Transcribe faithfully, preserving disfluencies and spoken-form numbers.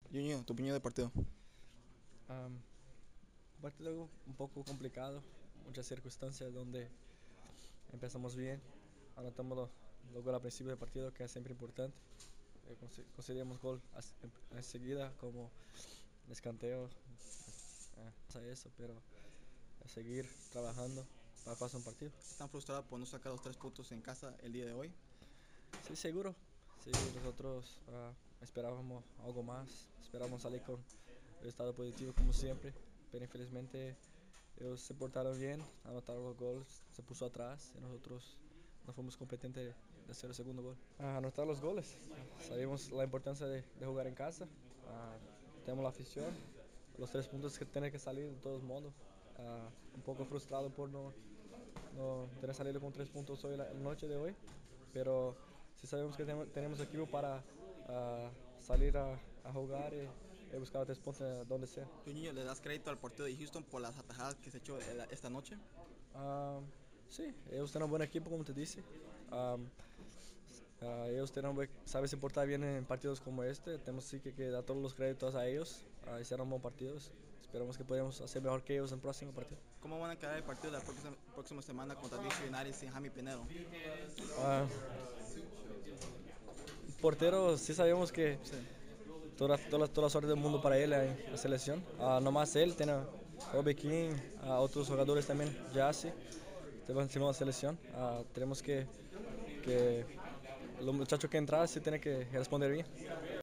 Junior, tu opinión del partido. Am, un partido un poco complicado, muchas circunstancias donde empezamos bien, anotamos los, los goles al principio del partido, que es siempre importante. Eh, conse- conseguimos gol as- en- enseguida, como escanteo, eh, pasa eso, pero a seguir trabajando para pasar un partido. ¿Están frustrados por no sacar los tres puntos en casa el día de hoy? Sí, seguro. Sí, nosotros ah, esperábamos algo más, esperábamos salir con el estado positivo como siempre, pero infelizmente ellos se portaron bien, anotaron los goles, se puso atrás y nosotros no fuimos competentes de hacer el segundo gol. A anotar los goles, sabemos la importancia de, de jugar en casa, ah, tenemos la afición, los tres puntos que tienen que salir de todos modos. Ah, un poco frustrado por no, no tener salido con tres puntos hoy, la, la noche de hoy, pero sí sabemos que tenemos, tenemos equipo para ah, salir a, a jugar y, y buscar tres puntos donde sea. Junior, ¿le das crédito al partido de Houston por las atajadas que se echó el- esta noche? Um, sí, ellos tienen un buen equipo, como te dije. Um, uh, ellos tienen, buen- saben se portar bien en partidos como este. Tenemos sí que, que dar todos los créditos a ellos. Uh, hicieron buen partidos. Esperamos que podamos hacer mejor que ellos en el próximo partido. ¿Cómo van a quedar el partido la próxima, próxima semana contra D C United y Jaime Pinedo? Uh, portero, sí sabemos que Sí. toda, toda, toda la suerte del mundo para él en la selección. Uh, no más él, tiene Obi King, uh, otros jugadores también, ya sí, encima de la selección. Uh, tenemos que, que los muchachos que entran sí tienen que responder bien.